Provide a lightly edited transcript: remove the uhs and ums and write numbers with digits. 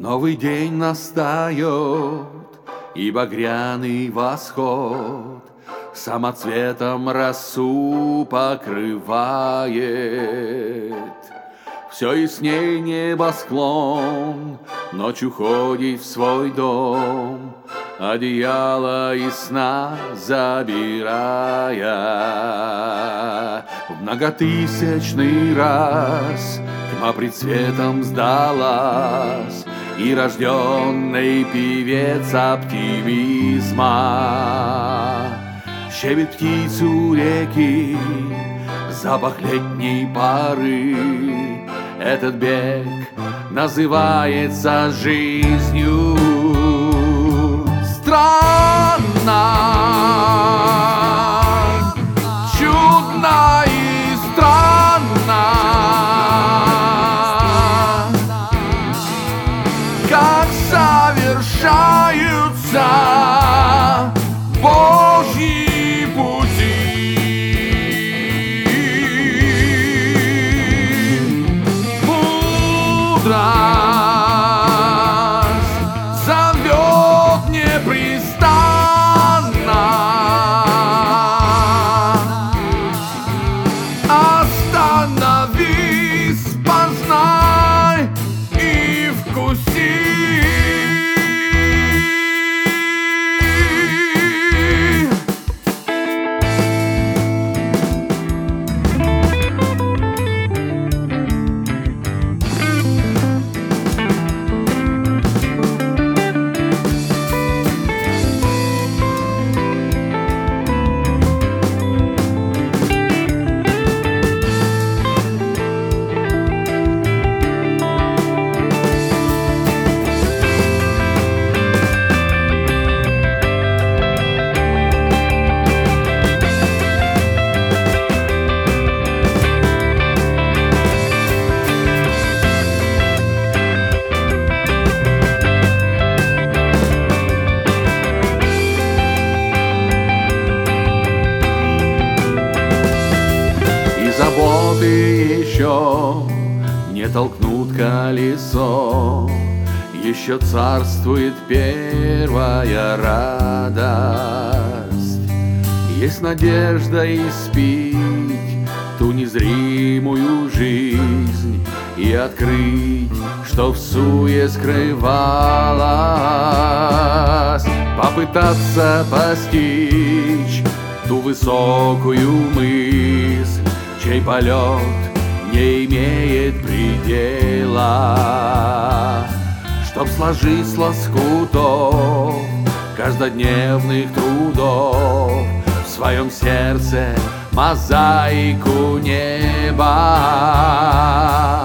Новый день настает, и багряный восход самоцветом росу покрывает. Все ясней небосклон, ночь уходит в свой дом, одеяло из сна забирая. В многотысячный раз тьма пред светом сдалась, и рожденный певец оптимизма щебет птицу реки, запах летней поры. Этот бег называется жизнью. Странно, чудно и странно, как совершаются Божьи пути. Мудрость зовет непрестанно. Остановись, познай и вкуси. Заботы еще не толкнут колесо, еще царствует первая радость. Есть надежда испить ту незримую жизнь и открыть, что в суе скрывалась, попытаться постичь ту высокую мысль, чей полет не имеет предела, чтоб сложить с лоскутов каждодневных трудов в своем сердце мозаику неба.